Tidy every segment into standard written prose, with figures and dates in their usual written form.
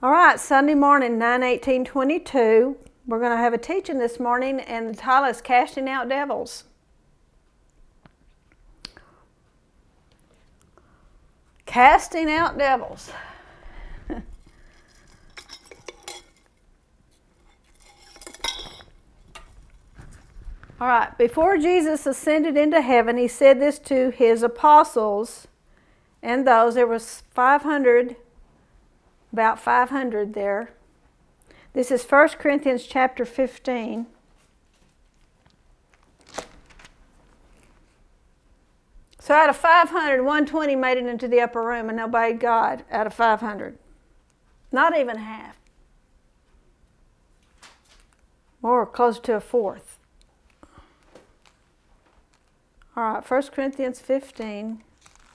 All right, Sunday morning, 9/18/22. We're going to have a teaching this morning, and the title is Casting Out Devils. Casting out devils. All right, before Jesus ascended into heaven, he said this to his apostles and those. There was 500, about 500 there. This is 1 Corinthians chapter 15. So out of 500, 120 made it into the upper room and obeyed God out of 500. Not even half. Or close to a fourth. All right, 1 Corinthians 15.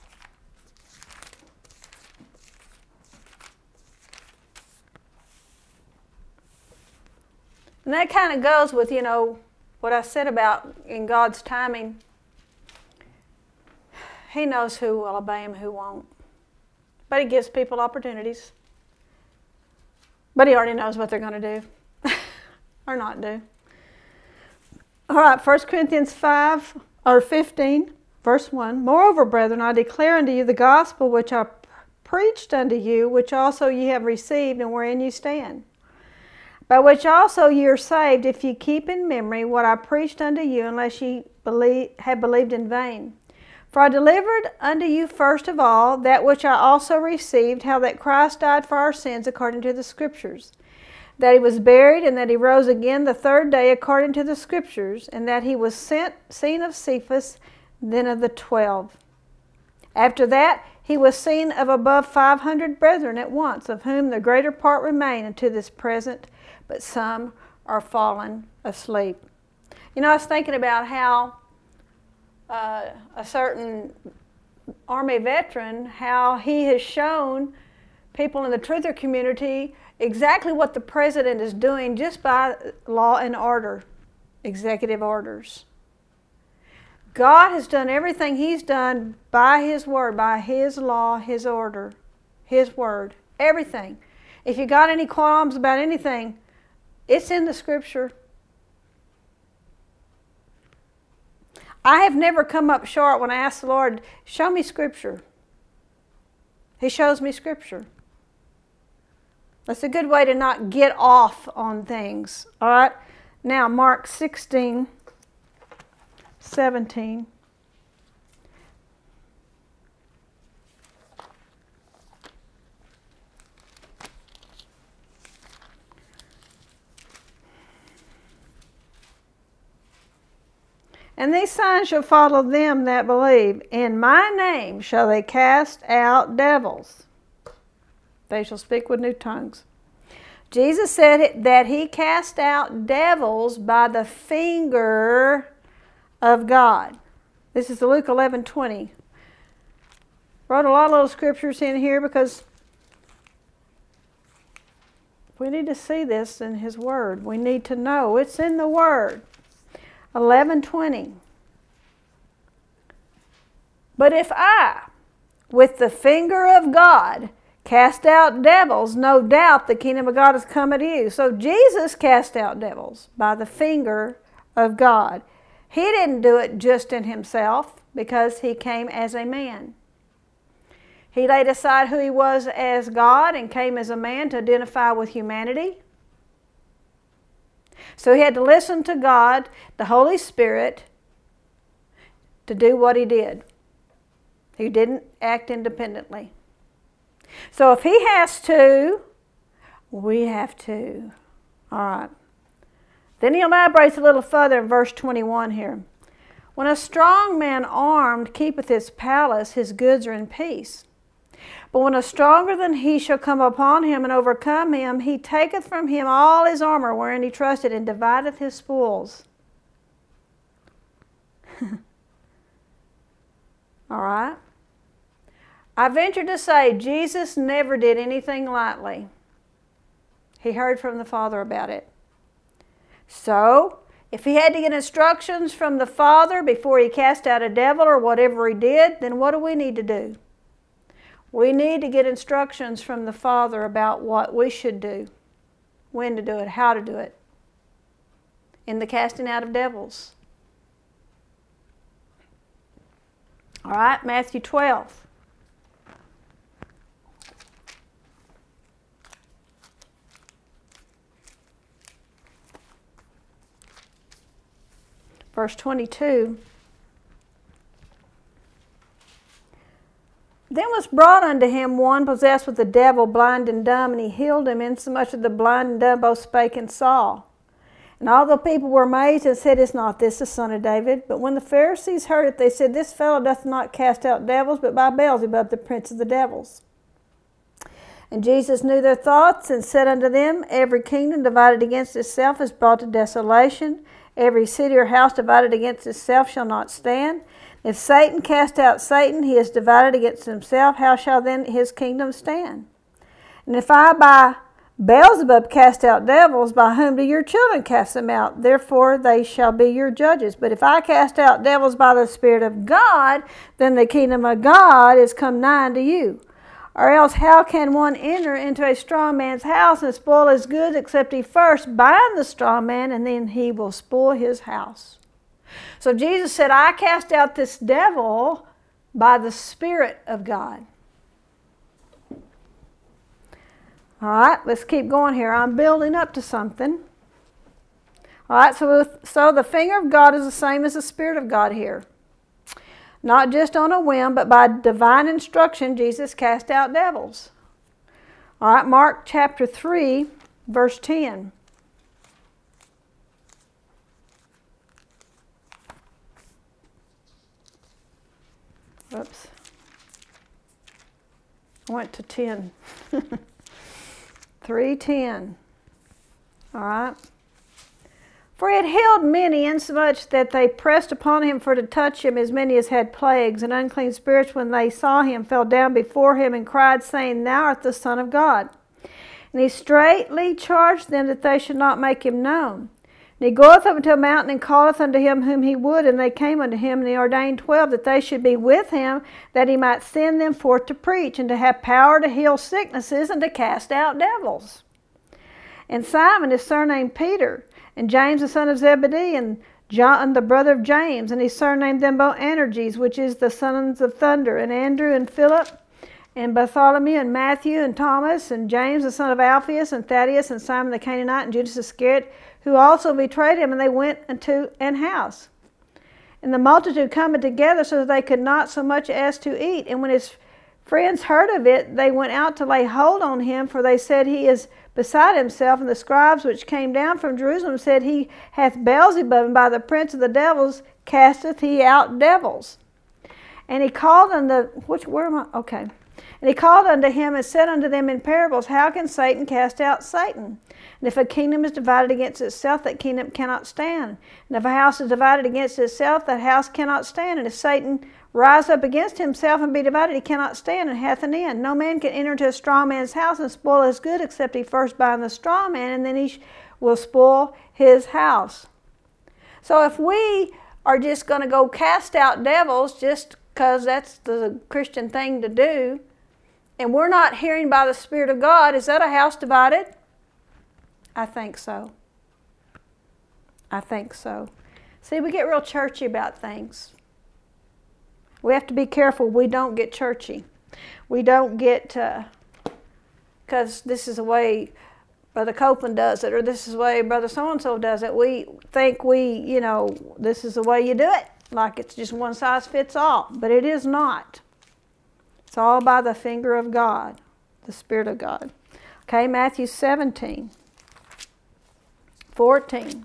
And that kind of goes with, what I said about in God's timing. He knows who will obey him, who won't. But he gives people opportunities. But he already knows what they're going to do or not do. All right, 1 Corinthians 15, verse 1. Moreover, brethren, I declare unto you the gospel which I preached unto you, which also ye have received, and wherein you stand. By which also ye are saved, if ye keep in memory what I preached unto you, unless ye have believed in vain. For I delivered unto you first of all that which I also received, how that Christ died for our sins according to the Scriptures, that he was buried, and that he rose again the third day according to the Scriptures, and that he was seen of Cephas, then of the 12. After that he was seen of above 500 brethren at once, of whom the greater part remain unto this present, but some are fallen asleep. I was thinking about how a certain Army veteran, how he has shown people in the truther community exactly what the president is doing just by law and order, executive orders. God has done everything he's done by his word, by his law, his order, his word, everything. If you got any qualms about anything, it's in the Scripture. I have never come up short when I ask the Lord, show me Scripture. He shows me Scripture. That's a good way to not get off on things. All right? Now, Mark 16:17. And these signs shall follow them that believe. In my name shall they cast out devils. They shall speak with new tongues. Jesus said that he cast out devils by the finger of God. This is Luke 11:20. Wrote a lot of little scriptures in here because we need to see this in his word. We need to know. It's in the word. 11:20. But if I, with the finger of God, cast out devils, no doubt the kingdom of God has come at you. So Jesus cast out devils by the finger of God. He didn't do it just in himself because he came as a man. He laid aside who he was as God and came as a man to identify with humanity. So he had to listen to God, the Holy Spirit, to do what he did. He didn't act independently. So if he has to, we have to. All right. Then he elaborates a little further in verse 21 here. When a strong man armed keepeth his palace, his goods are in peace. But when a stronger than he shall come upon him and overcome him, he taketh from him all his armor wherein he trusted, and divideth his spoils. All right? I venture to say Jesus never did anything lightly. He heard from the Father about it. So, if he had to get instructions from the Father before he cast out a devil or whatever he did, then what do we need to do? We need to get instructions from the Father about what we should do, when to do it, how to do it, in the casting out of devils. All right, Matthew 12. Verse 22. Then was brought unto him one possessed with the devil, blind and dumb, and he healed him, insomuch that the blind and dumb both spake and saw. And all the people were amazed and said, Is not this the son of David? But when the Pharisees heard it, they said, This fellow doth not cast out devils, but by Beelzebub, the prince of the devils. And Jesus knew their thoughts, and said unto them, Every kingdom divided against itself is brought to desolation. Every city or house divided against itself shall not stand. If Satan cast out Satan, he is divided against himself. How shall then his kingdom stand? And if I by Beelzebub cast out devils, by whom do your children cast them out? Therefore they shall be your judges. But if I cast out devils by the Spirit of God, then the kingdom of God is come nigh unto you. Or else how can one enter into a strong man's house and spoil his goods, except he first bind the strong man, and then he will spoil his house? So Jesus said, I cast out this devil by the Spirit of God. All right, let's keep going here. I'm building up to something. All right, so the finger of God is the same as the Spirit of God here. Not just on a whim, but by divine instruction, Jesus cast out devils. All right, Mark chapter 3, verse 10. Oops. I went to 10. 3:10. All right. For he had healed many, insomuch that they pressed upon him for to touch him, as many as had plagues. And unclean spirits, when they saw him, fell down before him and cried, saying, Thou art the Son of God. And he straitly charged them that they should not make him known. And he goeth up into a mountain, and calleth unto him whom he would, and they came unto him, and he ordained 12 that they should be with him, that he might send them forth to preach, and to have power to heal sicknesses, and to cast out devils. And Simon is surnamed Peter, and James the son of Zebedee, and John the brother of James, and he surnamed them Boanerges, which is the sons of thunder, and Andrew, and Philip, and Bartholomew, and Matthew, and Thomas, and James the son of Alphaeus, and Thaddeus, and Simon the Canaanite, and Judas Iscariot, who also betrayed him. And they went into an house. And the multitude coming together, so that they could not so much as to eat. And when his friends heard of it, they went out to lay hold on him, for they said, He is beside himself. And the scribes which came down from Jerusalem said, He hath Beelzebub, and by the prince of the devils casteth he out devils. And he called unto, And he called unto him and said unto them in parables, How can Satan cast out Satan? And if a kingdom is divided against itself, that kingdom cannot stand. And if a house is divided against itself, that house cannot stand. And if Satan rise up against himself and be divided, he cannot stand, and hath an end. No man can enter into a strong man's house and spoil his good, except he first bind the strong man, and then he will spoil his house. So if we are just going to go cast out devils just because that's the Christian thing to do, and we're not hearing by the Spirit of God, is that a house divided? I think so. I think so. See, we get real churchy about things. We have to be careful we don't get churchy. We don't get, because this is the way Brother Copeland does it, or this is the way Brother so-and-so does it. We think this is the way you do it. Like it's just one size fits all. But it is not. It's all by the finger of God, the Spirit of God. Okay, Matthew 17, 14.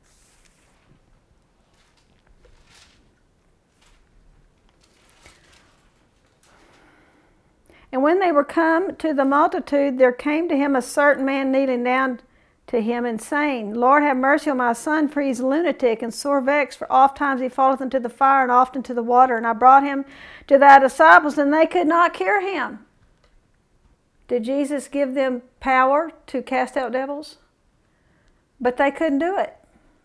And when they were come to the multitude, there came to him a certain man kneeling down to him and saying, Lord, have mercy on my son, for he is lunatic and sore vexed, for oft times he falleth into the fire and oft into the water. And I brought him to thy disciples, and they could not cure him. Did Jesus give them power to cast out devils? But they couldn't do it.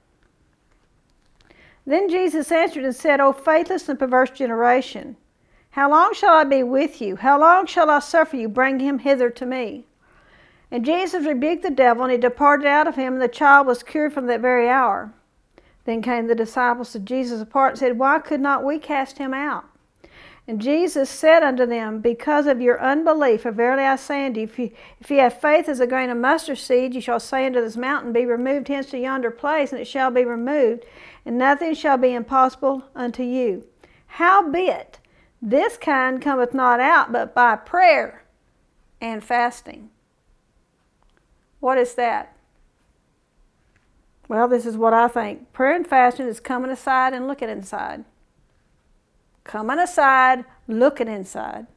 Then Jesus answered and said, O faithless and perverse generation, How long shall I be with you? How long shall I suffer you? Bring him hither to me. And Jesus rebuked the devil, and he departed out of him, and the child was cured from that very hour. Then came the disciples to Jesus apart and said, Why could not we cast him out? And Jesus said unto them, Because of your unbelief, for verily I say unto you, if ye have faith as a grain of mustard seed, ye shall say unto this mountain, Be removed hence to yonder place, and it shall be removed, and nothing shall be impossible unto you. Howbeit, this kind cometh not out but by prayer and fasting. What is that? Well, this is what I think. Prayer and fasting is coming aside and looking inside. Coming aside, looking inside.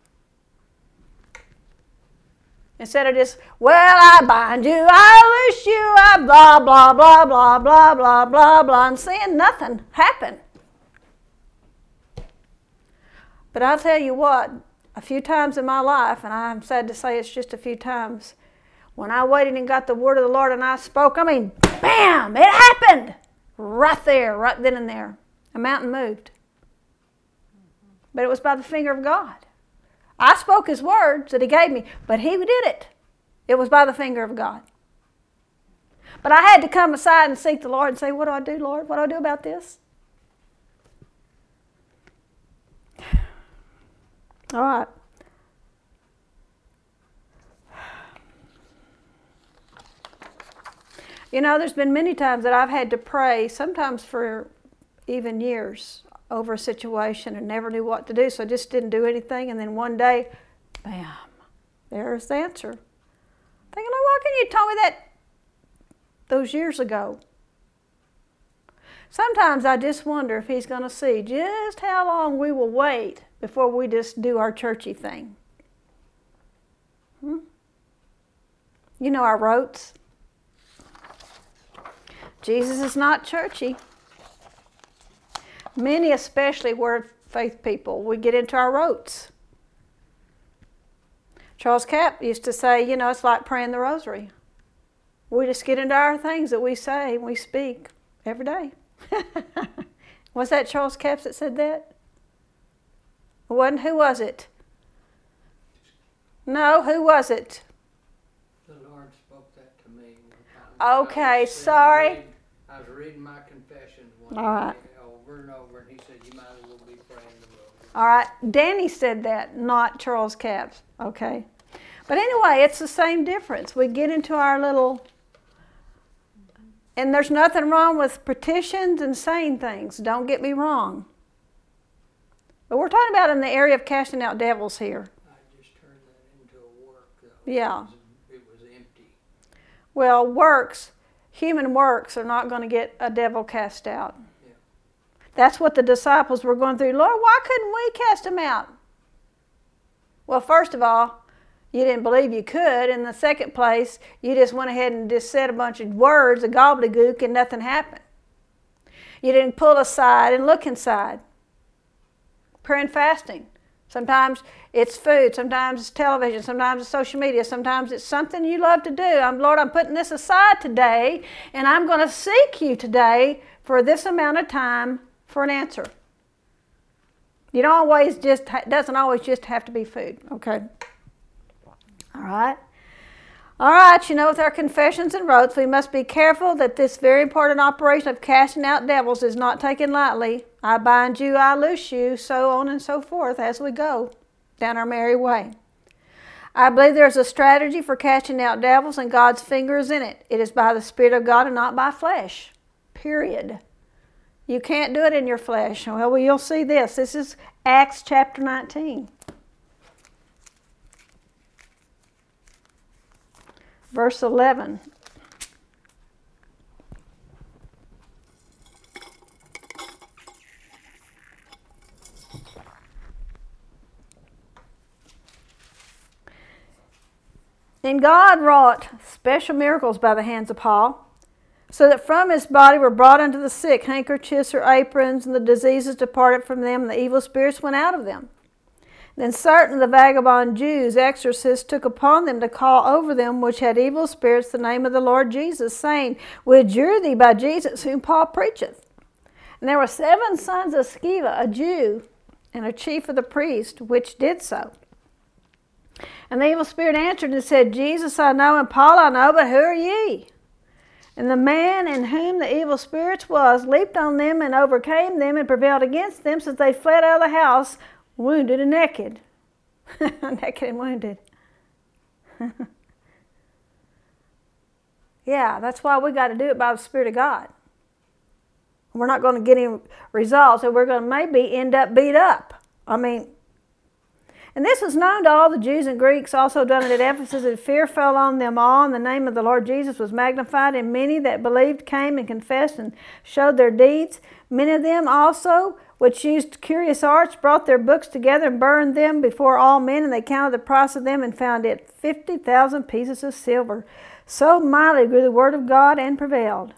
Instead of just, well, I bind you, I loose you, I blah, blah, blah, blah, blah, blah, blah, blah, and seeing nothing happen. But I'll tell you what, a few times in my life, and I'm sad to say it's just a few times, when I waited and got the word of the Lord and I spoke, I mean, bam, it happened. Right there, right then and there. A mountain moved. But it was by the finger of God. I spoke his words that he gave me, but he did it. It was by the finger of God. But I had to come aside and seek the Lord and say, what do I do, Lord? What do I do about this? All right. You know, there's been many times that I've had to pray, sometimes for even years, over a situation and never knew what to do, so I just didn't do anything. And then one day, bam, there's the answer. Thinking, oh, why can you tell me that those years ago? Sometimes I just wonder if he's going to see just how long we will wait before we just do our churchy thing. You know our rotes. Jesus is not churchy. Many, especially word faith people, we get into our rotes. Charles Capp used to say, you know, it's like praying the rosary. We just get into our things that we say and we speak every day. Was that Charles Capps that said that? It wasn't. Who was it? No, who was it? The Lord spoke that to me one time. Okay, sorry. I was reading my confessions All right. over and over, and he said, you might as well be praying the rosary. All right, Danny said that, not Charles Capps. Okay. But anyway, it's the same difference. We get into our little... And there's nothing wrong with petitions and saying things. Don't get me wrong. But we're talking about in the area of casting out devils here. I just turned that into a work, though. Yeah. It was empty. Well, works, human works are not going to get a devil cast out. Yeah. That's what the disciples were going through. Lord, why couldn't we cast him out? Well, first of all, you didn't believe you could. In the second place, you just went ahead and just said a bunch of words, a gobbledygook, and nothing happened. You didn't pull aside and look inside. Prayer and fasting. Sometimes it's food, sometimes it's television, sometimes it's social media, sometimes it's something you love to do. Lord, I'm putting this aside today, and I'm going to seek you today for this amount of time for an answer. You don't always just, doesn't always just have to be food, okay? All right. All right, you know, with our confessions and rotes, we must be careful that this very important operation of casting out devils is not taken lightly. I bind you, I loose you, so on and so forth as we go down our merry way. I believe there's a strategy for casting out devils, and God's finger is in it. It is by the Spirit of God and not by flesh. Period. You can't do it in your flesh. Well, you'll see this. This is Acts chapter 19. Verse 11. And God wrought special miracles by the hands of Paul, so that from his body were brought unto the sick handkerchiefs or aprons, and the diseases departed from them, and the evil spirits went out of them. Then certain of the vagabond Jews, exorcists, took upon them to call over them which had evil spirits the name of the Lord Jesus, saying, We adjure thee by Jesus whom Paul preacheth. And there were 7 sons of Sceva, a Jew, and a chief of the priests, which did so. And the evil spirit answered and said, Jesus I know, and Paul I know, but who are ye? And the man in whom the evil spirits was leaped on them and overcame them and prevailed against them, since they fled out of the house, wounded and naked. Naked and wounded. Yeah, that's why we got to do it by the Spirit of God. We're not going to get any results, and we're going to maybe end up beat up. And this was known to all the Jews and Greeks, also done it at Ephesus, and fear fell on them all, and the name of the Lord Jesus was magnified, and many that believed came and confessed and showed their deeds. Many of them also, which used curious arts, brought their books together and burned them before all men, and they counted the price of them and found it 50,000 pieces of silver. So mightily grew the word of God and prevailed.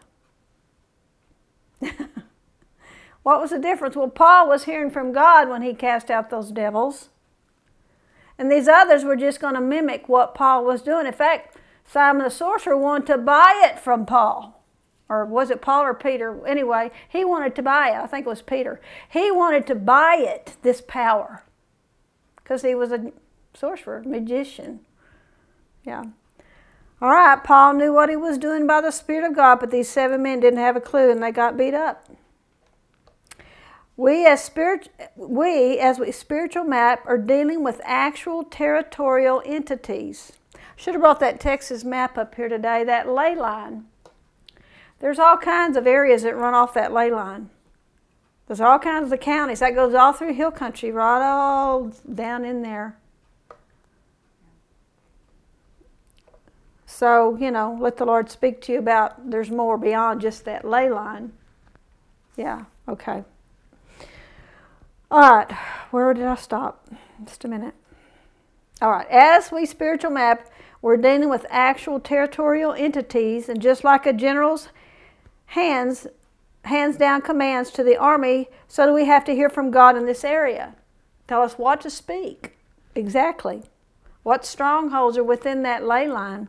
What was the difference? Well, Paul was hearing from God when he cast out those devils. And these others were just going to mimic what Paul was doing. In fact, Simon the sorcerer wanted to buy it from Paul. Or was it Paul or Peter? Anyway, he wanted to buy it. I think it was Peter. He wanted to buy it, this power. Because he was a sorcerer, magician. Yeah. All right, Paul knew what he was doing by the Spirit of God, but these 7 men didn't have a clue, and they got beat up. We as spiritual map are dealing with actual territorial entities. Should have brought that Texas map up here today, that ley line. There's all kinds of areas that run off that ley line. There's all kinds of counties. That goes all through hill country, right all down in there. So, let the Lord speak to you about there's more beyond just that ley line. Yeah, okay. All right, where did I stop? Just a minute. All right, as we spiritual map, we're dealing with actual territorial entities, and just like a general's hands down commands to the army, so do we have to hear from God in this area. Tell us what to speak. Exactly. What strongholds are within that ley line?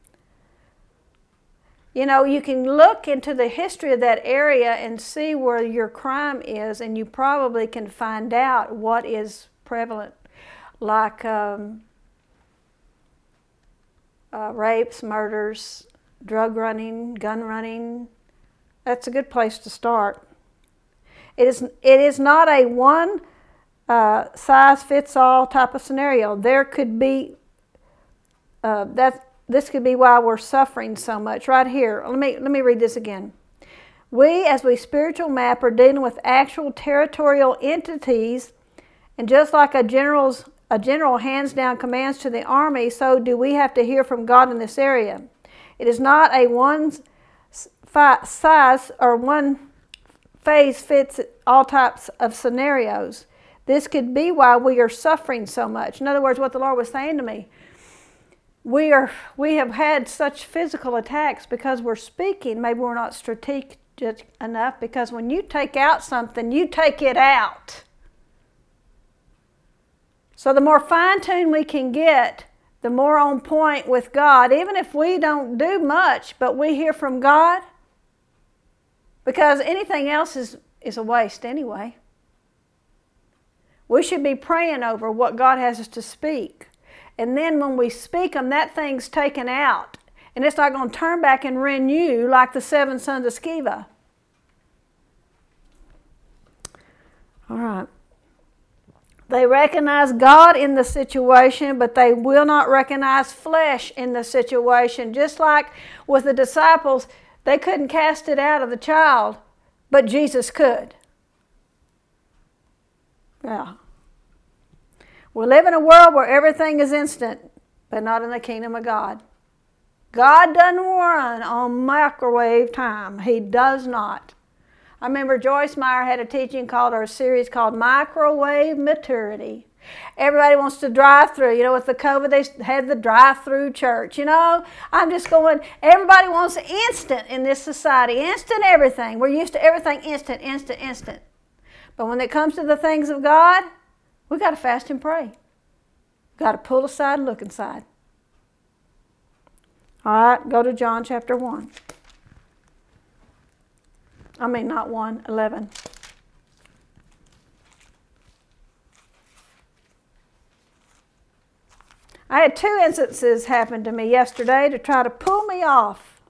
You can look into the history of that area and see where your crime is, and you probably can find out what is prevalent, like rapes, murders, drug running, gun running. That's a good place to start. It is not a one size fits all type of scenario. There could be This could be why we're suffering so much. Right here, let me read this again. We, as we spiritual map, are dealing with actual territorial entities, and just like a general hands down commands to the army, so do we have to hear from God in this area. It is not a one size or one phase fits all types of scenarios. This could be why we are suffering so much. In other words, what the Lord was saying to me, we have had such physical attacks because we're speaking. Maybe we're not strategic enough, because when you take out something, you take it out. So the more fine-tuned we can get, the more on point with God, even if we don't do much, but we hear from God, because anything else is a waste anyway. We should be praying over what God has us to speak. And then when we speak them, that thing's taken out. And it's not going to turn back and renew like the 7 sons of Sceva. All right. They recognize God in the situation, but they will not recognize flesh in the situation. Just like with the disciples, they couldn't cast it out of the child, but Jesus could. Yeah. We live in a world where everything is instant, but not in the kingdom of God. God doesn't run on microwave time. He does not. I remember Joyce Meyer had a teaching or a series called Microwave Maturity. Everybody wants to drive through. With the COVID, they had the drive-through church. I'm just going, everybody wants instant in this society. Instant everything. We're used to everything instant, instant, instant. But when it comes to the things of God, we got to fast and pray. Got to pull aside and look inside. All right, go to John chapter 1. Not 1, 11. I had 2 instances happen to me yesterday to try to pull me off.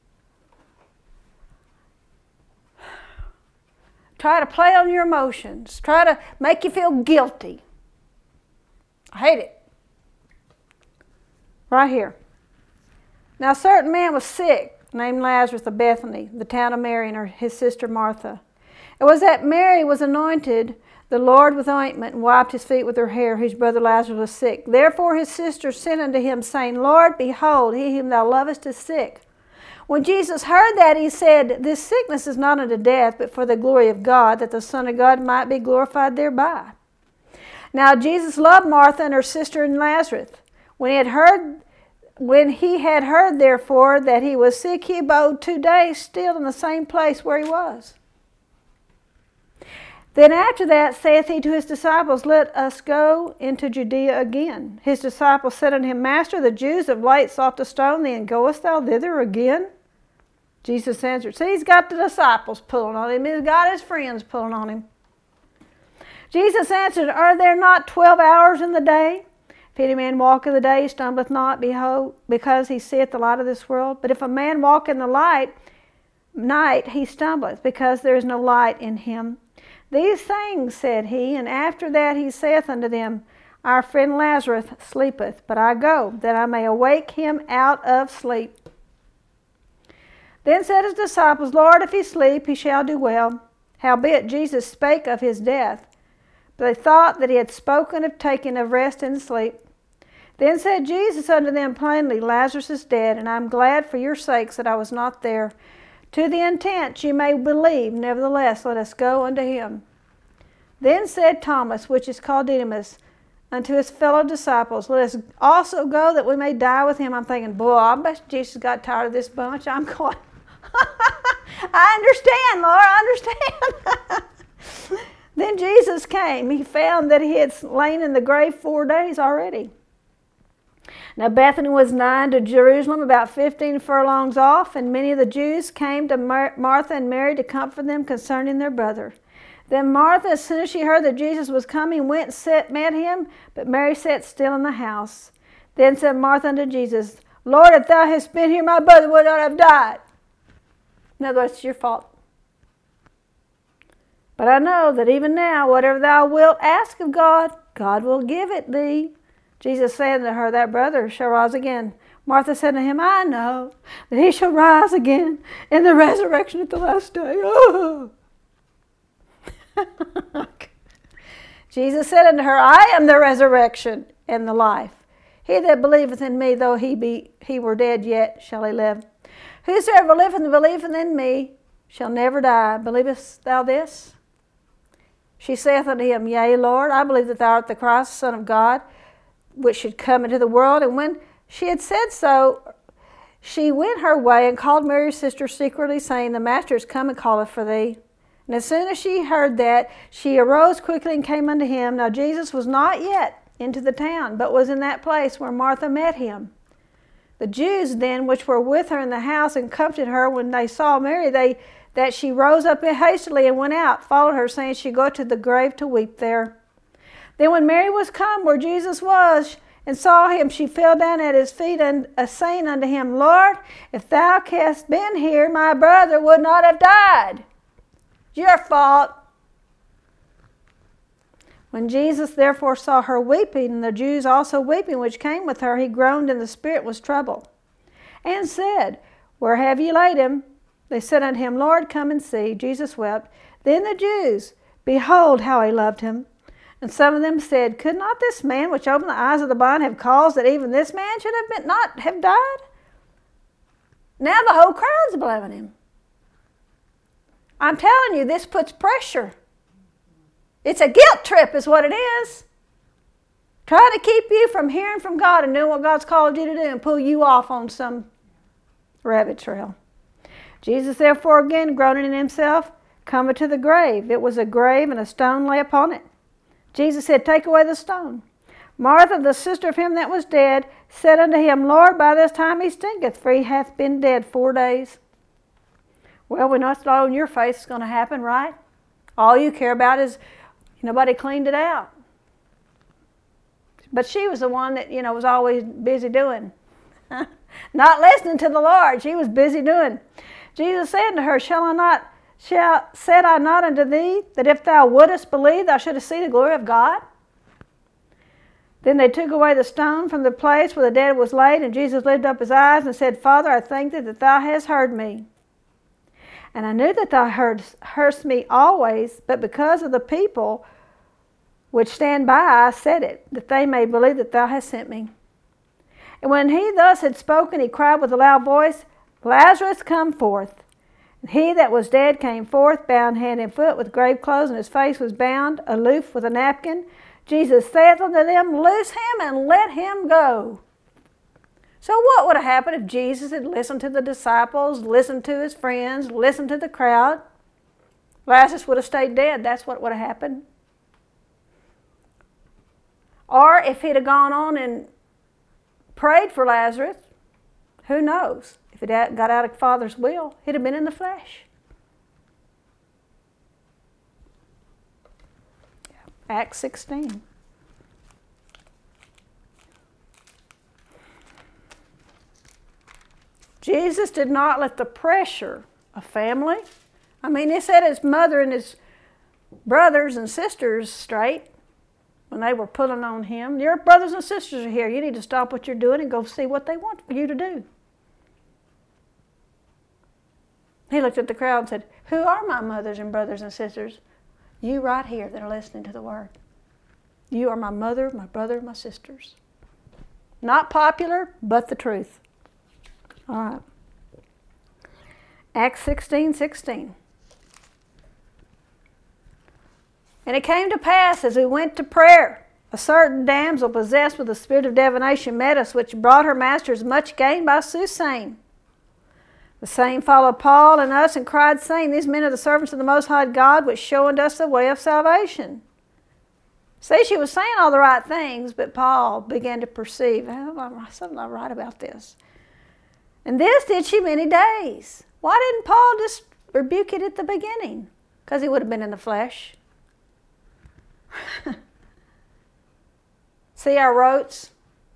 Try to play on your emotions. Try to make you feel guilty. I hate it. Right here. Now a certain man was sick, named Lazarus of Bethany, the town of Mary and his sister Martha. It was that Mary was anointed the Lord with ointment and wiped his feet with her hair, whose brother Lazarus was sick. Therefore his sister sent unto him, saying, Lord, behold, he whom thou lovest is sick. When Jesus heard that, he said, This sickness is not unto death, but for the glory of God, that the Son of God might be glorified thereby. Now Jesus loved Martha and her sister and Lazarus. When he had heard, therefore, that he was sick, he abode 2 days still in the same place where he was. Then after that saith he to his disciples, Let us go into Judea again. His disciples said unto him, Master, the Jews of late sought to stone thee, and goest thou thither again? Jesus answered. See, he's got the disciples pulling on him. He's got his friends pulling on him. Jesus answered, Are there not 12 hours in the day? If any man walk in the day, he stumbleth not, behold, because he seeth the light of this world. But if a man walk in the night, he stumbleth, because there is no light in him. These things said he, and after that he saith unto them, Our friend Lazarus sleepeth, but I go, that I may awake him out of sleep. Then said his disciples, Lord, if he sleep, he shall do well. Howbeit Jesus spake of his death, but they thought that he had spoken of taking of rest and sleep. Then said Jesus unto them plainly, Lazarus is dead, and I am glad for your sakes that I was not there, to the intent you may believe. Nevertheless, let us go unto him. Then said Thomas, which is called Didymus, unto his fellow disciples, Let us also go, that we may die with him. I'm thinking, boy, I bet Jesus got tired of this bunch. I'm going, I understand, Lord, I understand. Then Jesus came. He found that he had lain in the grave 4 days already. Now Bethany was nigh to Jerusalem, about 15 furlongs off, and many of the Jews came to Martha and Mary to comfort them concerning their brother. Then Martha, as soon as she heard that Jesus was coming, went and met him, but Mary sat still in the house. Then said Martha unto Jesus, Lord, if thou hadst been here, my brother would not have died. In other words, it's your fault. But I know that even now, whatever thou wilt ask of God, God will give it thee. Jesus said to her, That brother shall rise again. Martha said to him, I know that he shall rise again in the resurrection at the last day. Oh. Jesus said unto her, I am the resurrection and the life. He that believeth in me, though he were dead, yet shall he live. Whosoever liveth and believeth in me shall never die. Believest thou this? She saith unto him, Yea, Lord, I believe that thou art the Christ, the Son of God, which should come into the world. And when she had said so, she went her way and called Mary's sister secretly, saying, The Master is come and calleth for thee. And as soon as she heard that, she arose quickly and came unto him. Now Jesus was not yet into the town, but was in that place where Martha met him. The Jews then, which were with her in the house, and comforted her when they saw Mary, that she rose up hastily and went out, followed her, saying, She go to the grave to weep there. Then when Mary was come where Jesus was, and saw him, she fell down at his feet, and saying unto him, Lord, if thou hadst been here, my brother would not have died. Your fault. When Jesus therefore saw her weeping, and the Jews also weeping which came with her, he groaned in the spirit, was troubled, and said, Where have ye laid him? They said unto him, Lord, come and see. Jesus wept. Then the Jews, behold how he loved him. And some of them said, Could not this man which opened the eyes of the blind have caused that even this man should not have died? Now the whole crowd's blaming him. I'm telling you, this puts pressure. It's a guilt trip is what it is. Trying to keep you from hearing from God and doing what God's called you to do and pull you off on some rabbit trail. Jesus therefore again, groaning in himself, cometh to the grave. It was a grave, and a stone lay upon it. Jesus said, Take away the stone. Martha, the sister of him that was dead, said unto him, Lord, by this time he stinketh, for he hath been dead 4 days. Well, we know it's all in your face is going to happen, right? All you care about is nobody cleaned it out. But she was the one that, was always busy doing. Not listening to the Lord. She was busy doing. Jesus said to her, said I not unto thee, that if thou wouldest believe, thou shouldest see the glory of God? Then they took away the stone from the place where the dead was laid, and Jesus lifted up his eyes and said, Father, I thank thee that thou hast heard me. And I knew that thou heardst me always, but because of the people which stand by, I said it, that they may believe that thou hast sent me. And when he thus had spoken, he cried with a loud voice, Lazarus, come forth. And he that was dead came forth, bound hand and foot with grave clothes, and his face was bound, aloof with a napkin. Jesus saith unto them, Loose him and let him go. So what would have happened if Jesus had listened to the disciples, listened to his friends, listened to the crowd? Lazarus would have stayed dead. That's what would have happened. Or if he'd have gone on and prayed for Lazarus, who knows? If it got out of Father's will, he'd have been in the flesh. Acts 16. Jesus did not let the pressure of family. He set his mother and his brothers and sisters straight when they were pulling on him. Your brothers and sisters are here. You need to stop what you're doing and go see what they want you to do. He looked at the crowd and said, Who are my mothers and brothers and sisters? You right here that are listening to the word. You are my mother, my brother, my sisters. Not popular, but the truth. All right. Acts 16:16. And it came to pass as we went to prayer, a certain damsel possessed with the spirit of divination met us, which brought her masters much gain by soothsaying. The same followed Paul and us and cried, saying, These men are the servants of the Most High God, which show unto us the way of salvation. See, she was saying all the right things, but Paul began to perceive, something not right about this. And this did she many days. Why didn't Paul just rebuke it at the beginning? Because he would have been in the flesh. See our rotes?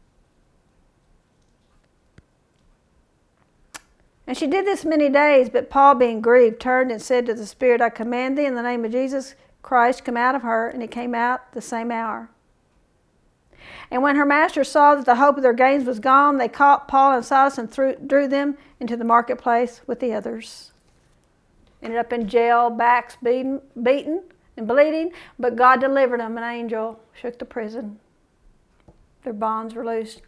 And she did this many days, but Paul, being grieved, turned and said to the Spirit, I command thee in the name of Jesus Christ, come out of her. And it came out the same hour. And when her masters saw that the hope of their gains was gone, they caught Paul and Silas and drew them into the marketplace with the others. Ended up in jail, backs beaten and bleeding, but God delivered them. An angel shook the prison. Their bonds were loosed.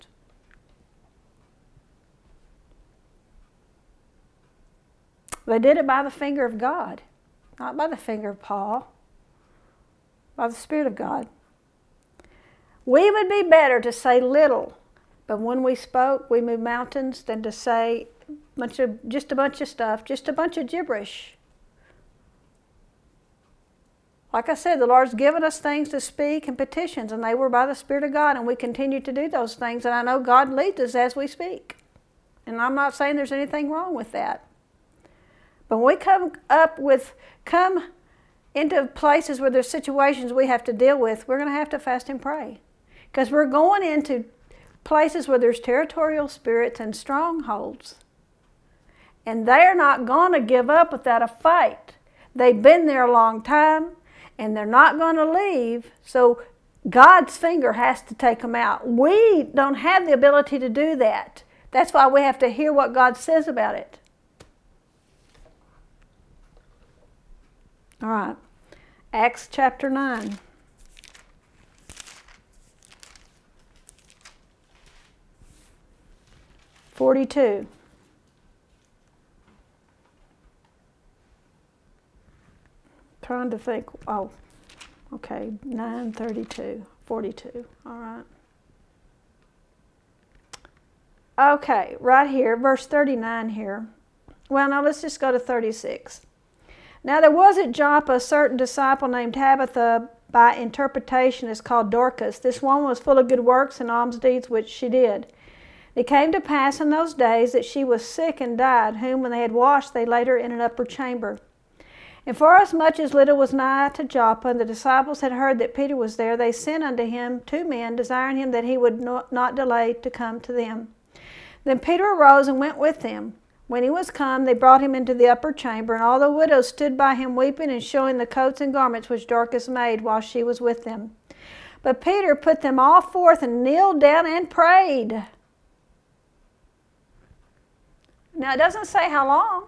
They did it by the finger of God, not by the finger of Paul, by the Spirit of God. We would be better to say little, but when we spoke, we moved mountains, than to say just a bunch of stuff, just a bunch of gibberish. Like I said, the Lord's given us things to speak and petitions, and they were by the Spirit of God, and we continue to do those things, and I know God leads us as we speak. And I'm not saying there's anything wrong with that. But when we come into places where there's situations we have to deal with, we're going to have to fast and pray. Because we're going into places where there's territorial spirits and strongholds. And they're not going to give up without a fight. They've been there a long time, and they're not going to leave. So God's finger has to take them out. We don't have the ability to do that. That's why we have to hear what God says about it. All right. Acts chapter 9. (42). Trying to think. Oh, okay. 9:32. 42. All right. Okay, right here, verse 39 here. Well, now let's just go to 36. Now there was at Joppa a certain disciple named Tabitha, by interpretation is called Dorcas. This woman was full of good works and alms deeds which she did. It came to pass in those days that she was sick and died, whom when they had washed, they laid her in an upper chamber. And forasmuch as Lydda was nigh to Joppa, and the disciples had heard that Peter was there, they sent unto him 2 men, desiring him that he would not delay to come to them. Then Peter arose and went with them. When he was come, they brought him into the upper chamber, and all the widows stood by him weeping and showing the coats and garments which Dorcas made while she was with them. But Peter put them all forth and kneeled down and prayed. Now, it doesn't say how long,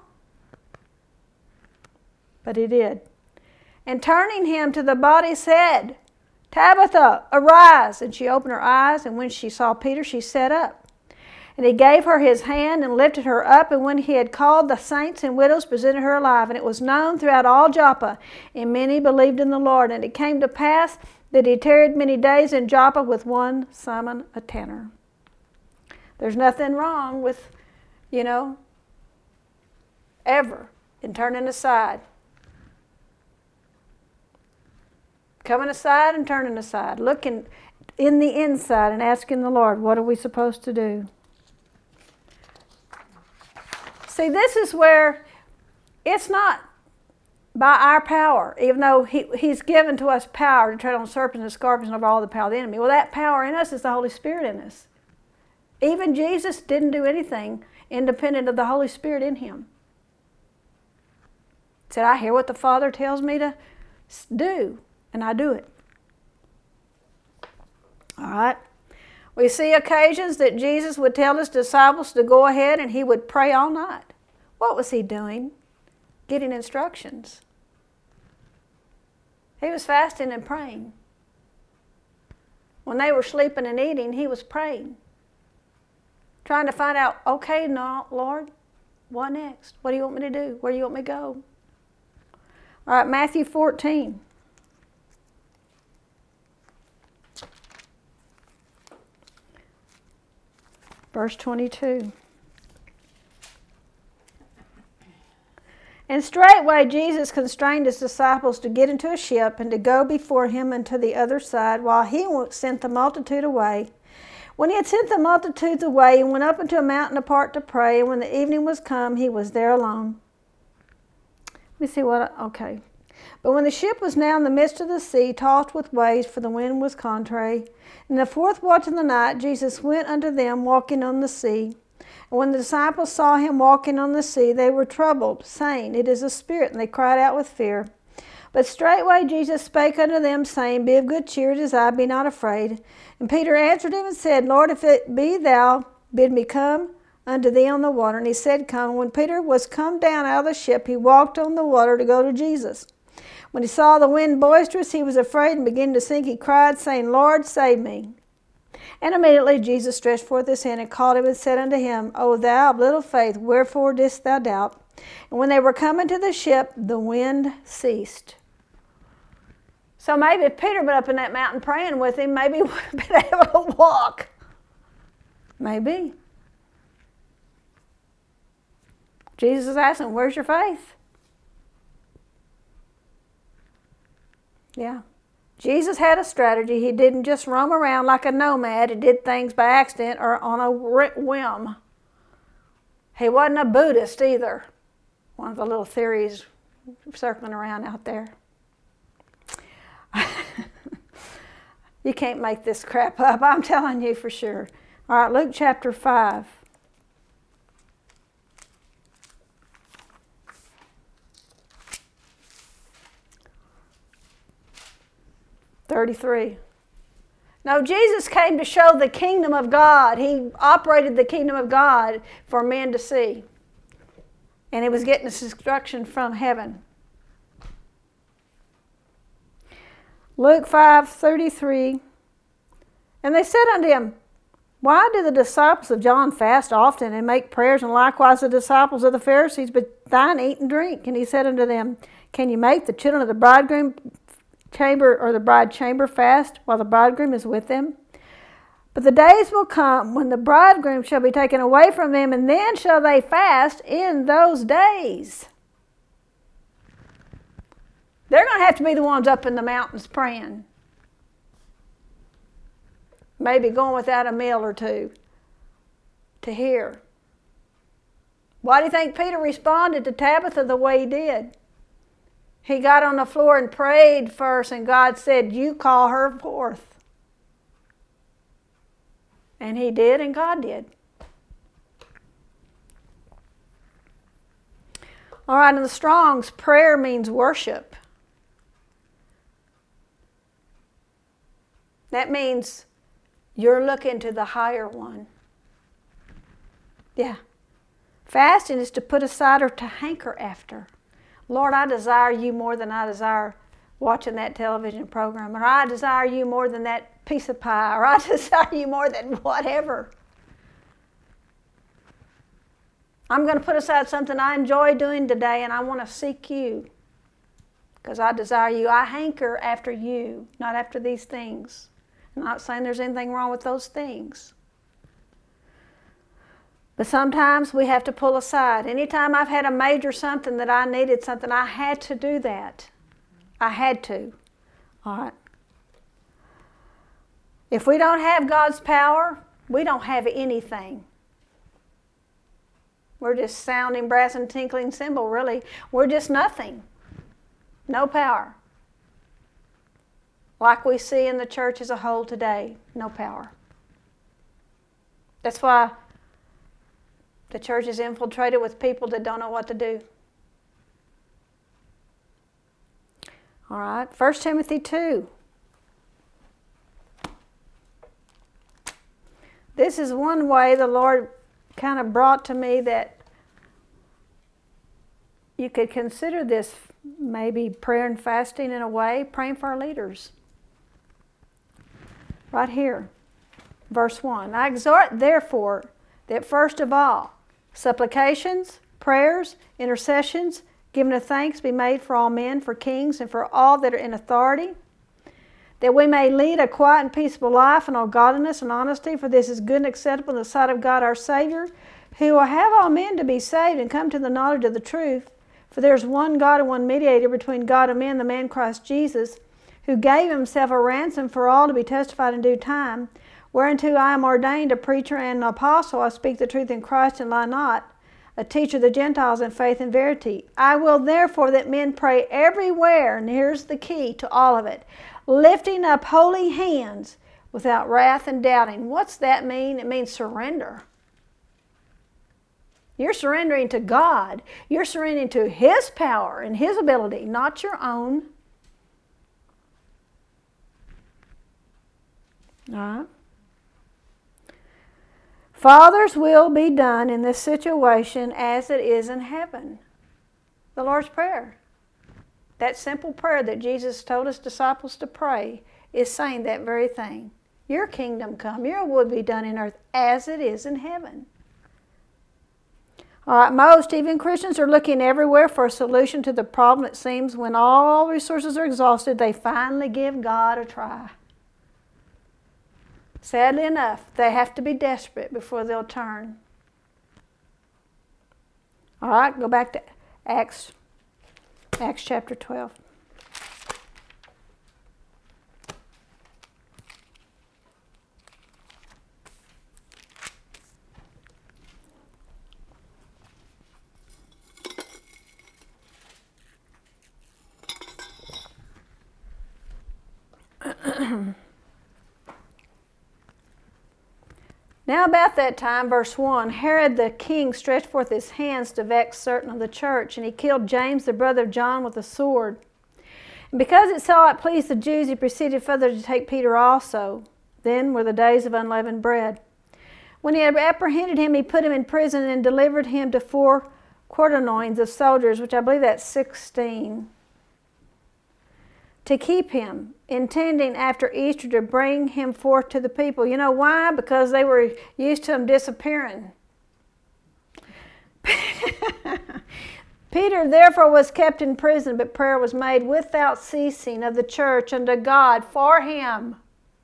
but he did. And turning him to the body said, Tabitha, arise. And she opened her eyes, and when she saw Peter, she sat up. And he gave her his hand and lifted her up, and when he had called the saints and widows, presented her alive. And it was known throughout all Joppa, and many believed in the Lord. And it came to pass that he tarried many days in Joppa with one Simon a tanner. There's nothing wrong with, ever in turning aside. Coming aside and turning aside. Looking in the inside and asking the Lord, what are we supposed to do? See, this is where it's not by our power, even though He's given to us power to tread on serpents and scorpions and over all the power of the enemy. Well, that power in us is the Holy Spirit in us. Even Jesus didn't do anything independent of the Holy Spirit in Him. He said, I hear what the Father tells me to do, and I do it. All right. We see occasions that Jesus would tell his disciples to go ahead and he would pray all night. What was he doing? Getting instructions. He was fasting and praying. When they were sleeping and eating, he was praying. Trying to find out, okay, no, Lord, what next? What do you want me to do? Where do you want me to go? All right, Matthew 14. Verse 22. And straightway Jesus constrained his disciples to get into a ship and to go before him unto the other side, while he sent the multitude away. When he had sent the multitudes away, he went up into a mountain apart to pray, and when the evening was come, he was there alone. Let me see okay. But when the ship was now in the midst of the sea, tossed with waves, for the wind was contrary, in the 4th watch of the night, Jesus went unto them walking on the sea. And when the disciples saw him walking on the sea, they were troubled, saying, It is a spirit, and they cried out with fear. But straightway Jesus spake unto them, saying, Be of good cheer, it is I, be not afraid. And Peter answered him and said, Lord, if it be thou, bid me come unto thee on the water. And he said, Come. And when Peter was come down out of the ship, he walked on the water to go to Jesus. When he saw the wind boisterous, he was afraid and began to sink. He cried, saying, Lord, save me. And immediately Jesus stretched forth his hand and called him and said unto him, O thou of little faith, wherefore didst thou doubt? And when they were come into the ship, the wind ceased. So maybe if Peter had been up in that mountain praying with him, maybe he would have been able to walk. Maybe. Jesus is asking, where's your faith? Yeah. Jesus had a strategy. He didn't just roam around like a nomad and did things by accident or on a whim. He wasn't a Buddhist either. One of the little theories circling around out there. You can't make this crap up. I'm telling you for sure. All right, Luke chapter 5. No, Jesus came to show the kingdom of God. He operated the kingdom of God for men to see. And he was getting this instruction from heaven. Luke 5:33. And they said unto him, Why do the disciples of John fast often and make prayers, and likewise the disciples of the Pharisees, but thine eat and drink? And he said unto them, Can you make the children of the bridegroom chamber or the bride chamber fast while the bridegroom is with them? But the days will come when the bridegroom shall be taken away from them, and then shall they fast in those days. They're going to have to be the ones up in the mountains praying. Maybe going without a meal or two to hear. Why do you think Peter responded to Tabitha the way he did? He got on the floor and prayed first, and God said, you call her forth. And he did, and God did. All right, in the Strong's, prayer means worship. That means you're looking to the higher one. Yeah. Fasting is to put aside or to hanker after. Lord, I desire you more than I desire watching that television program, or I desire you more than that piece of pie, or I desire you more than whatever. I'm going to put aside something I enjoy doing today, and I want to seek you because I desire you. I hanker after you, not after these things. I'm not saying there's anything wrong with those things. But sometimes we have to pull aside. Anytime I've had a major something that I needed something, I had to do that. I had to. All right. If we don't have God's power, we don't have anything. We're just sounding brass and tinkling cymbal, really. We're just nothing. No power. Like we see in the church as a whole today, no power. That's why the church is infiltrated with people that don't know what to do. All right, 1 Timothy 2. This is one way the Lord kind of brought to me that you could consider this maybe prayer and fasting in a way, praying for our leaders. Right here, verse 1. I exhort, therefore, that first of all, supplications, prayers, intercessions, giving of thanks be made for all men, for kings, and for all that are in authority, that we may lead a quiet and peaceable life in all godliness and honesty, for this is good and acceptable in the sight of God our Savior, who will have all men to be saved and come to the knowledge of the truth. For there is one God and one mediator between God and men, the man Christ Jesus, who gave himself a ransom for all to be testified in due time, whereunto I am ordained a preacher and an apostle. I speak the truth in Christ and lie not, a teacher of the Gentiles in faith and verity. I will therefore that men pray everywhere, and here's the key to all of it, lifting up holy hands without wrath and doubting. What's that mean? It means surrender. You're surrendering to God. You're surrendering to His power and His ability, not your own. All right. Father's will be done in this situation as it is in heaven. The Lord's Prayer. That simple prayer that Jesus told His disciples to pray is saying that very thing. Your kingdom come, your will be done in earth as it is in heaven. All right, most, even Christians, are looking everywhere for a solution to the problem. It seems when all resources are exhausted, they finally give God a try. Sadly enough, they have to be desperate before they'll turn. All right, go back to Acts chapter 12. Now about that time, verse 1, Herod the king stretched forth his hands to vex certain of the church, and he killed James, the brother of John, with a sword. And because it saw it pleased the Jews, he proceeded further to take Peter also. Then were the days of unleavened bread. When he had apprehended him, he put him in prison and delivered him to 4 quaternions of soldiers, which I believe that's 16, to keep him, intending after Easter to bring him forth to the people. You know why? Because they were used to him disappearing. Peter therefore was kept in prison, but prayer was made without ceasing of the church unto God for him.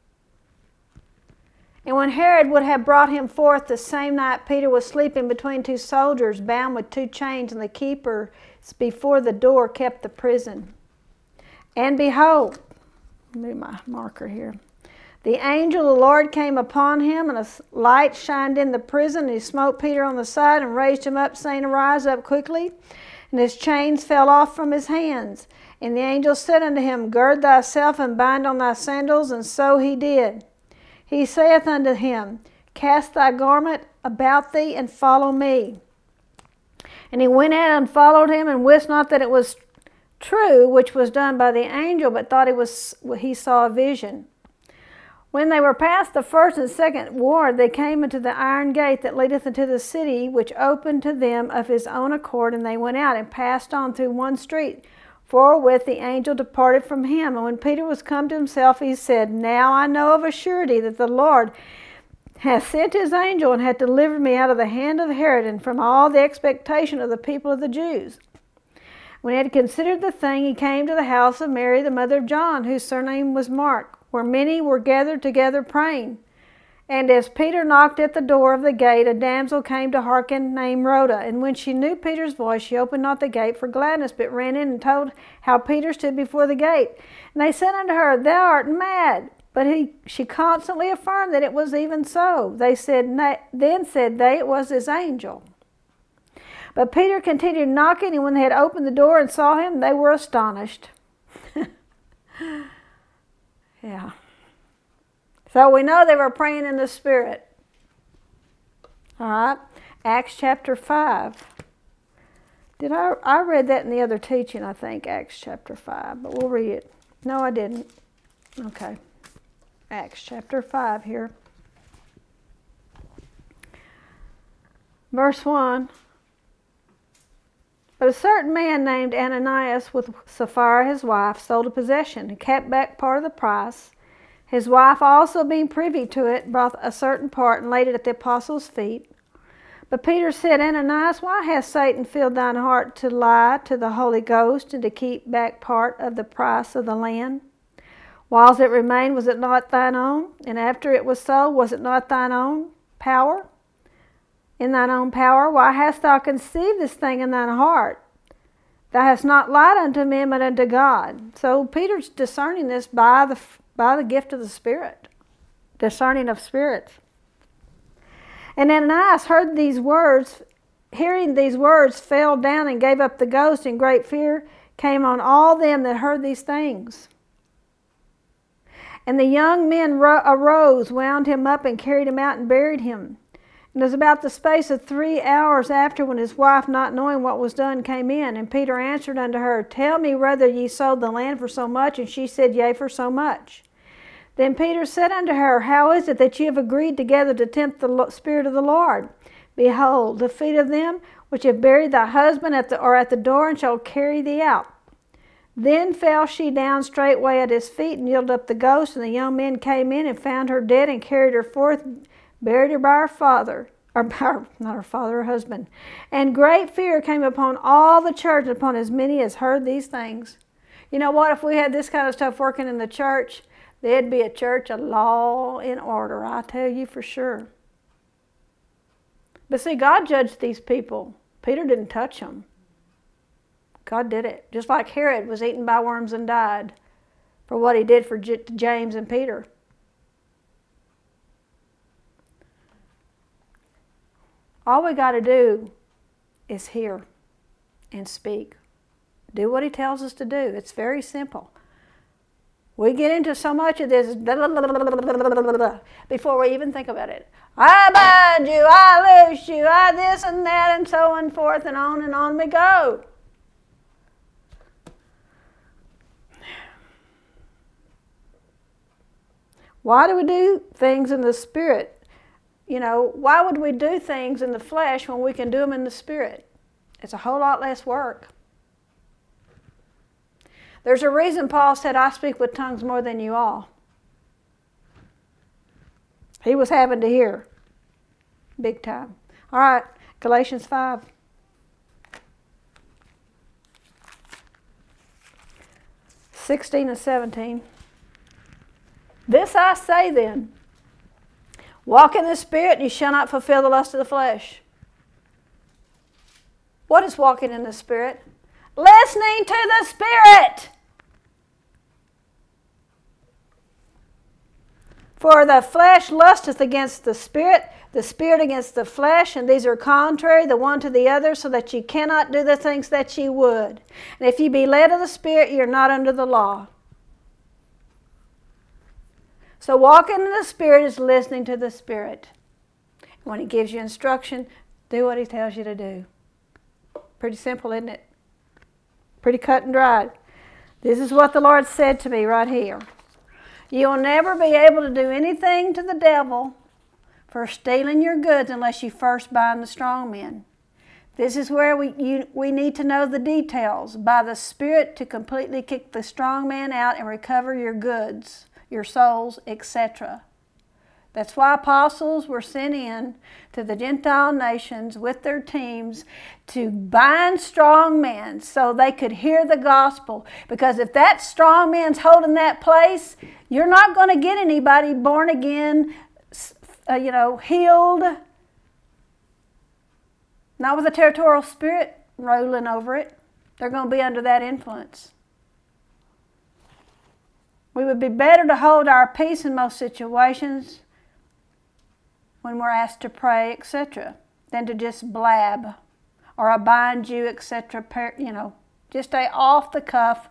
And when Herod would have brought him forth the same night, Peter was sleeping between 2 soldiers, bound with 2 chains, and the keepers before the door kept the prison. And behold, move my marker here. The angel of the Lord came upon him, and a light shined in the prison, and he smote Peter on the side and raised him up, saying, Arise up quickly. and his chains fell off from his hands. And the angel said unto him, Gird thyself and bind on thy sandals. And so he did. He saith unto him, Cast thy garment about thee, and follow me. And he went out and followed him, and wist not that it was true which was done by the angel, but thought he saw a vision. When they were past the first and second ward, they came into the iron gate that leadeth into the city, which opened to them of his own accord, and they went out and passed on through one street. Forthwith the angel departed from him. And when Peter was come to himself, he said, Now I know of a surety that the Lord hath sent his angel, and hath delivered me out of the hand of Herod, and from all the expectation of the people of the Jews. When he had considered the thing, he came to the house of Mary, the mother of John, whose surname was Mark, where many were gathered together praying. And as Peter knocked at the door of the gate, a damsel came to hearken, named Rhoda. And when she knew Peter's voice, she opened not the gate for gladness, but ran in and told how Peter stood before the gate. And they said unto her, Thou art mad. But she constantly affirmed that it was even so. Then said they, It was his angel. But Peter continued knocking, and when they had opened the door and saw him, they were astonished. Yeah. So we know they were praying in the Spirit. All right. Acts chapter 5. I read that in the other teaching, I think, Acts chapter 5, but we'll read it. No, I didn't. Okay. Acts chapter 5 here. Verse 1. But a certain man named Ananias with Sapphira his wife sold a possession and kept back part of the price. His wife also being privy to it brought a certain part and laid it at the apostles' feet. But Peter said, Ananias, why hath Satan filled thine heart to lie to the Holy Ghost and to keep back part of the price of the land? Whiles it remained, was it not thine own? And after it was sold, was it not thine own power? In thine own power, why hast thou conceived this thing in thine heart? Thou hast not lied unto men, but unto God. So Peter's discerning this by the gift of the Spirit, discerning of spirits. And Ananias hearing these words, fell down and gave up the ghost, and great fear came on all them that heard these things. And the young men arose, wound him up, and carried him out and buried him. And it was about the space of 3 hours after, when his wife, not knowing what was done, came in. And Peter answered unto her, Tell me whether ye sold the land for so much? And she said, Yea, for so much. Then Peter said unto her, How is it that ye have agreed together to tempt the Spirit of the Lord? Behold, the feet of them which have buried thy husband are at the door, and shall carry thee out. Then fell she down straightway at his feet, and yielded up the ghost. And the young men came in, and found her dead, and carried her forth, buried her by her father, her husband. And great fear came upon all the church, and upon as many as heard these things. You know what? If we had this kind of stuff working in the church, there'd be a church of law and order, I tell you for sure. But see, God judged these people. Peter didn't touch them. God did it. Just like Herod was eaten by worms and died for what he did for James and Peter. All we got to do is hear and speak. Do what he tells us to do. It's very simple. We get into so much of this before we even think about it. I bind you, I loose you, I this and that, and so on forth, and on we go. Why do we do things in the Spirit? You know, why would we do things in the flesh when we can do them in the Spirit? It's a whole lot less work. There's a reason Paul said, I speak with tongues more than you all. He was having to hear. Big time. All right, Galatians 5. (16 and 17). This I say then, walk in the Spirit, and you shall not fulfill the lust of the flesh. What is walking in the Spirit? Listening to the Spirit. For the flesh lusteth against the spirit against the flesh, and these are contrary the one to the other, so that ye cannot do the things that ye would. And if ye be led of the Spirit, ye are not under the law. So walking in the Spirit is listening to the Spirit. When He gives you instruction, do what He tells you to do. Pretty simple, isn't it? Pretty cut and dried. This is what the Lord said to me right here. You'll never be able to do anything to the devil for stealing your goods unless you first bind the strong men. This is where we need to know the details by the Spirit to completely kick the strong man out and recover your goods, your souls, etc. That's why apostles were sent in to the Gentile nations with their teams to bind strong men so they could hear the gospel. Because if that strong man's holding that place, you're not going to get anybody born again, healed. Not with a territorial spirit rolling over it. They're going to be under that influence. We would be better to hold our peace in most situations when we're asked to pray, etc., than to just blab or I bind you, etc., just stay off the cuff.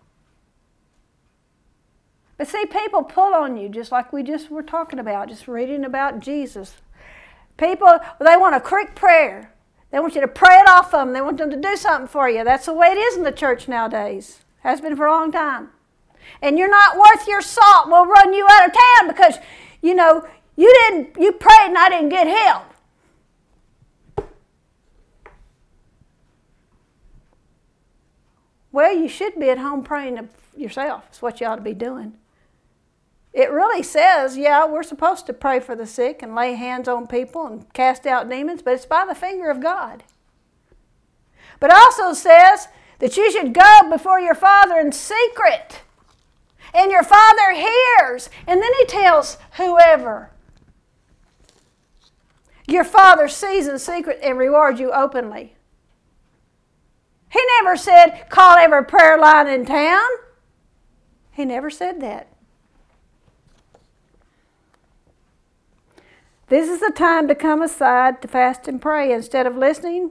But see, people pull on you just like we just were talking about, just reading about Jesus. People, they want a quick prayer. They want you to pray it off of them. They want them to do something for you. That's the way it is in the church nowadays. Has been for a long time. And you're not worth your salt. We'll run you out of town because, you prayed and I didn't get help. Well, you should be at home praying yourself. That's what you ought to be doing. It really says, we're supposed to pray for the sick and lay hands on people and cast out demons, but it's by the finger of God. But it also says that you should go before your Father in secret. And your Father hears. And then He tells whoever. Your Father sees in secret and rewards you openly. He never said, call every prayer line in town. He never said that. This is the time to come aside to fast and pray instead of listening.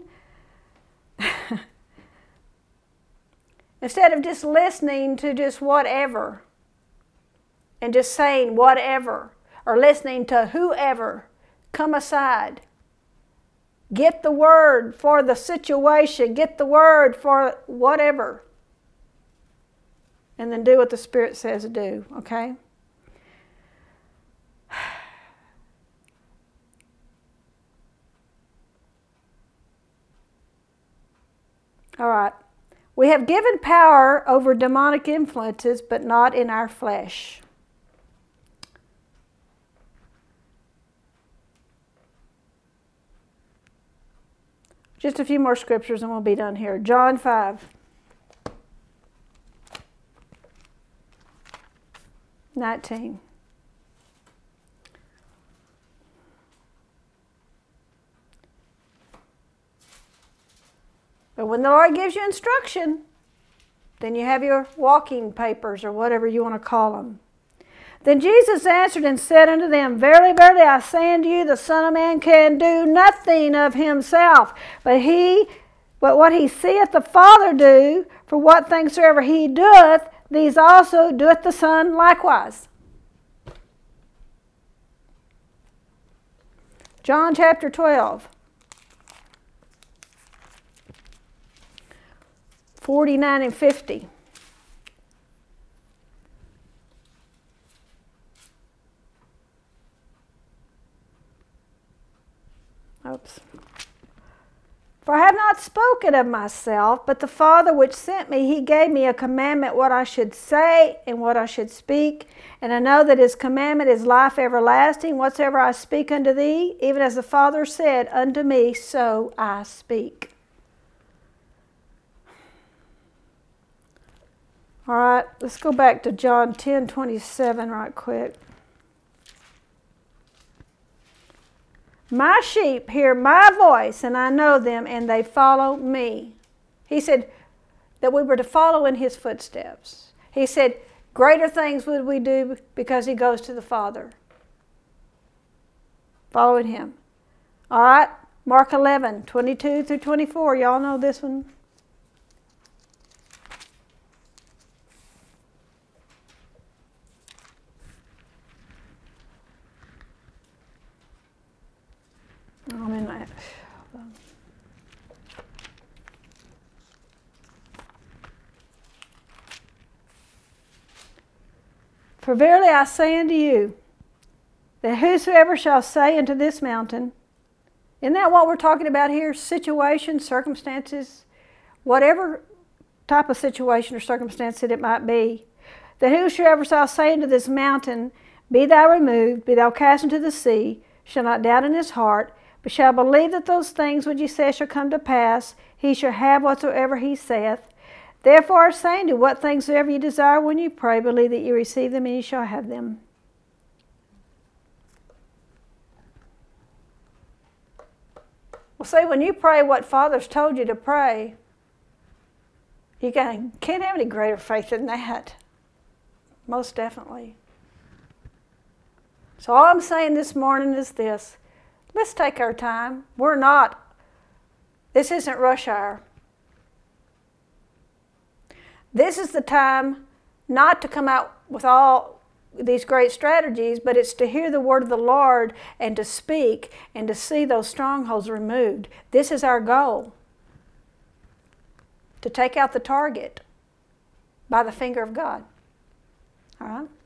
Instead of just listening to just whatever and just saying whatever or listening to whoever, come aside. Get the word for the situation. Get the word for whatever. And then do what the Spirit says to do, okay? All right. We have given power over demonic influences, but not in our flesh. Just a few more scriptures and we'll be done here. John 5. 19. But when the Lord gives you instruction, then you have your walking papers or whatever you want to call them. Then Jesus answered and said unto them, Verily, verily, I say unto you, the Son of Man can do nothing of himself, but what he seeth the Father do, for what things soever he doeth, these also doeth the Son likewise. John chapter 12. 49 and 50. Oops. For I have not spoken of myself, but the Father which sent me, He gave me a commandment what I should say and what I should speak. And I know that His commandment is life everlasting. Whatsoever I speak unto thee, even as the Father said unto me, so I speak. All right, let's go back to John 10:27 right quick. My sheep hear my voice, and I know them, and they follow me. He said that we were to follow in His footsteps. He said, greater things would we do because He goes to the Father. following him. All right, Mark 11, 22 through 24. Y'all know this one. I'm in that. For verily I say unto you, that whosoever shall say unto this mountain, isn't that what we're talking about here? Situations, circumstances, whatever type of situation or circumstance that it might be, that whosoever shall say unto this mountain, be thou removed, be thou cast into the sea, shall not doubt in his heart, but shall believe that those things which he saith shall come to pass, he shall have whatsoever he saith. Therefore I say unto you, what things soever you desire when you pray, believe that you receive them, and you shall have them. Well, see, when you pray what Father's told you to pray, you can't have any greater faith than that. Most definitely. So all I'm saying this morning is this. Let's take our time. This isn't rush hour. This is the time not to come out with all these great strategies, but it's to hear the word of the Lord and to speak and to see those strongholds removed. This is our goal. To take out the target by the finger of God. All right?